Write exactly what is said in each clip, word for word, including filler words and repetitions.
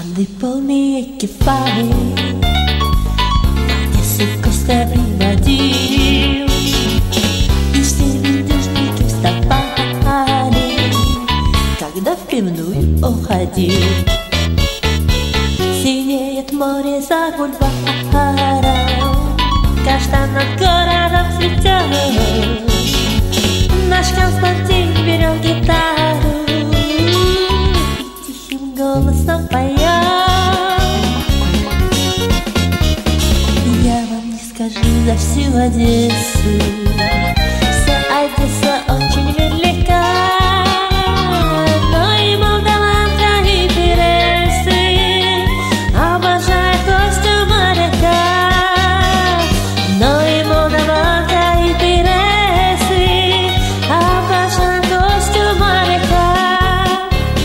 Стены полные кефали, в Одессу Костя приводил, и все медвежники вставали, когда в пивную уходил. Синеет море за бульваром, каштан над городом цветет. Наш Константин берет гитару и тихим голосом поет. Я вам не скажу за всю Одессу, вся Одесса очень велика, но и Молдаванка, и Пересы обожают Костю моряка. Но и Молдаванка, и Пересы обожают Костю моряка.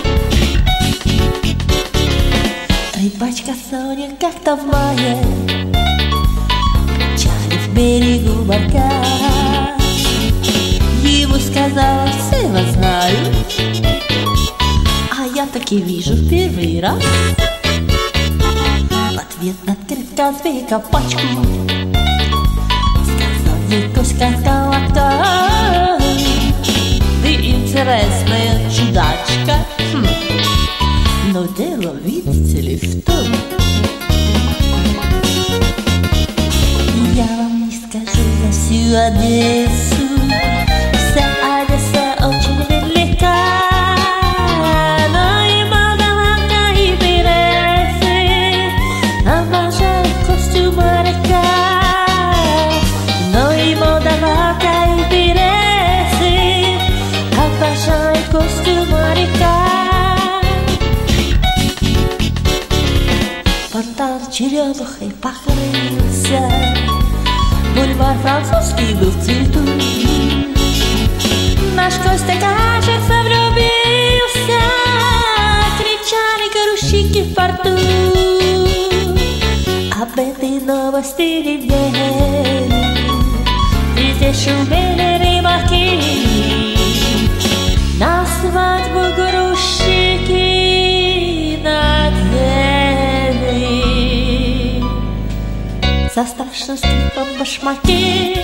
Рыбачка Соня как-то в мае чали в берегу барка. Ему сказала: все вас знают, а я таки вижу в первый раз. В ответ открытка змейка пачку, сказал ей Коська колотка: ты интересная чудачка, хм. Но дело, видите ли, в том, я вам не скажу за всю Одессу, вся Одесса очень велика, но и Молдаванка, и Пересы обожают Костю моряка. Но и Молдаванка, и Пересы обожают Костю моряка. Фонтан черемухой покрылся, бульвар французский был в цвету. Наш Костя, кажется, влюбился, кричали грузчики в порту. Об этой новости недели везде шумели рыбаки. На свадьбу грузчики надели со страшным скрипом башмаки.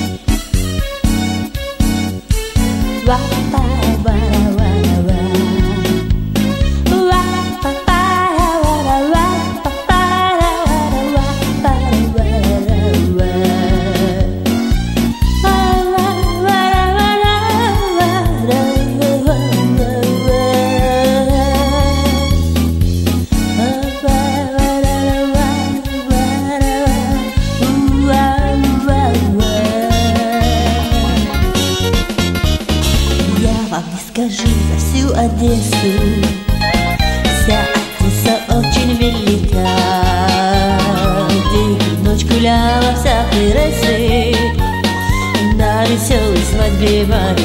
Скажу за всю Одессу, вся Одесса очень велика, день и ночь гуляла вся Пересы на веселой свадьбе моей.